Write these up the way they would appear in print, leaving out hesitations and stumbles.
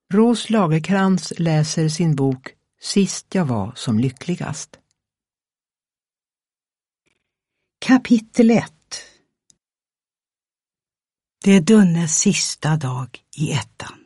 Ros Lagerkrans läser sin bok Sist jag var som lyckligast. Kapitel 1. Det är Dunnes sista dag i ettan.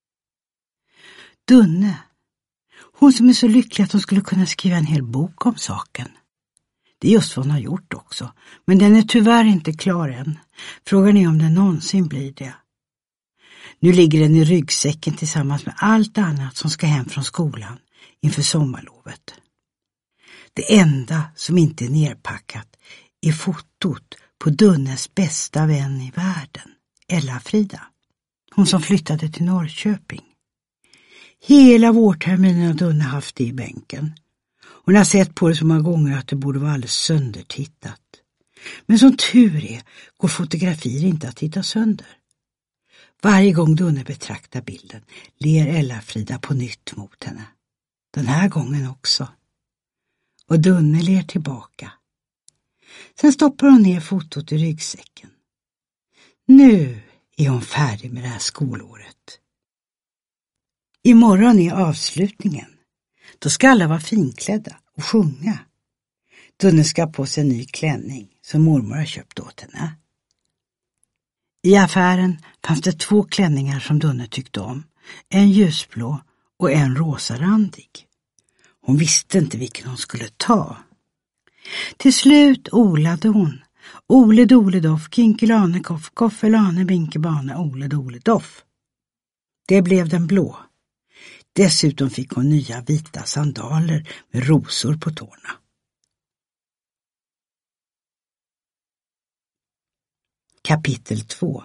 Dunne, hon som är så lycklig att hon skulle kunna skriva en hel bok om saken. Det är just vad hon har gjort också, men den är tyvärr inte klar än. Frågan är om den någonsin blir det. Nu ligger den i ryggsäcken tillsammans med allt annat som ska hem från skolan inför sommarlovet. Det enda som inte är nerpackat är fotot på Dunnes bästa vän i världen, Ella-Frida. Hon som flyttade till Norrköping. Hela vårterminen har Dunne haft det i bänken. Hon har sett på det så många gånger att det borde vara alldeles söndertittat. Men som tur är går fotografier inte att titta sönder. Varje gång Dunne betraktar bilden ler Ella-Frida på nytt mot henne. Den här gången också. Och Dunne ler tillbaka. Sen stoppar hon ner fotot i ryggsäcken. Nu är hon färdig med det här skolåret. Imorgon är avslutningen. Då ska alla vara finklädda och sjunga. Dunne ska på sig en ny klänning som mormor har köpt åt henne. I affären fanns det 2 klänningar som Dunne tyckte om. En ljusblå och en rosarandig. Hon visste inte vilken hon skulle ta. Till slut olade hon. Ole dole doff, kinkelane koff, koffelane binkebane, ole dole doff. Det blev den blå. Dessutom fick hon nya vita sandaler med rosor på tårna. Kapitel 2.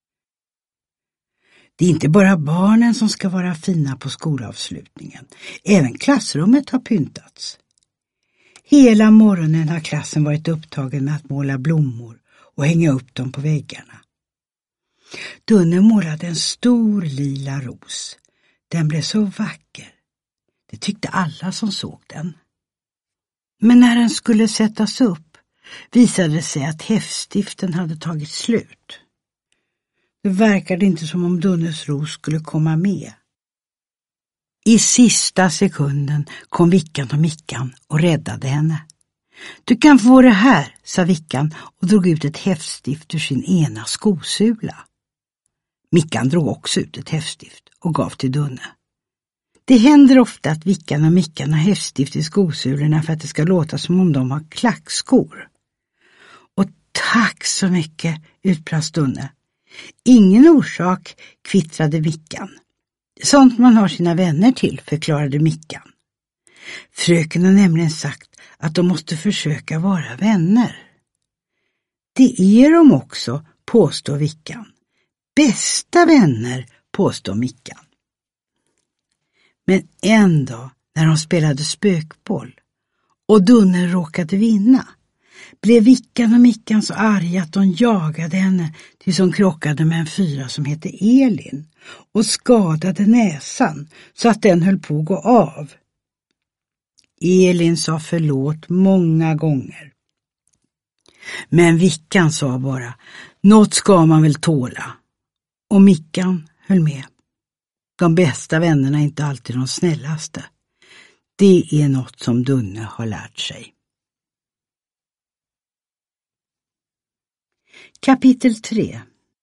Det är inte bara barnen som ska vara fina på skolavslutningen. Även klassrummet har pyntats. Hela morgonen har klassen varit upptagen med att måla blommor och hänga upp dem på väggarna. Dunne målade en stor lila ros. Den blev så vacker. Det tyckte alla som såg den. Men när den skulle sättas upp visade det sig att häftstiften hade tagit slut. Det verkade inte som om Dunnes ros skulle komma med. I sista sekunden kom Vickan och Mickan och räddade henne. Du kan få det här, sa Vickan och drog ut ett häftstift ur sin ena skosula. Mickan drog också ut ett häftstift och gav till Dunne. Det händer ofta att Vickan och Mickan har häftstift i skosulorna för att det ska låta som om de har klackskor. Och tack så mycket, utbrast Dunne. Ingen orsak, kvittrade Vickan. Sånt man har sina vänner till, förklarade Mickan. Fröken har nämligen sagt att de måste försöka vara vänner. Det är de också, påstår Vickan. Bästa vänner, påstår Mickan. Men en dag när de spelade spökboll och Dunne råkade vinna blev Vickan och Mickan så arga att de jagade henne tills hon krockade med en 4 som hette Elin och skadade näsan så att den höll på att gå av. Elin sa förlåt många gånger. Men Vickan sa bara, något ska man väl tåla. Och Mickan höll med. De bästa vännerna är inte alltid de snällaste. Det är något som Dunne har lärt sig. Kapitel 3.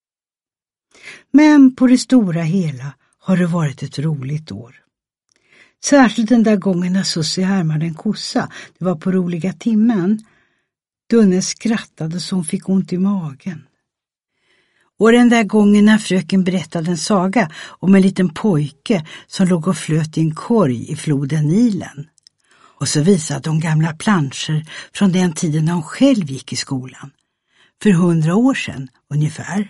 Men på det stora hela har det varit ett roligt år. Särskilt den där gången när Sussi härmade en kossa. Det var på roliga timmen. Dunne skrattade så hon fick ont i magen. Och den där gången när fröken berättade en saga om en liten pojke som låg och flöt i en korg i floden Nilen. Och så visade hon gamla planscher från den tiden när hon själv gick i skolan. För 100 år sedan ungefär.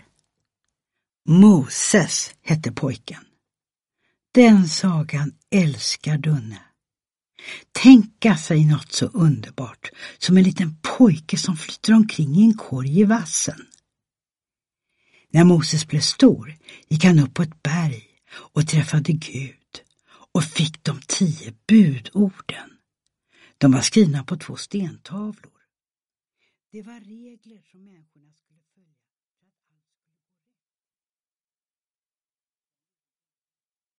Moses hette pojken. Den sagan älskar Dunne. Tänka sig något så underbart som en liten pojke som flyter omkring i en korg i vassen. När Moses blev stor gick han upp på ett berg och träffade Gud och fick de 10 budorden. De var skrivna på 2 stentavlor. Det var regler som människorna skulle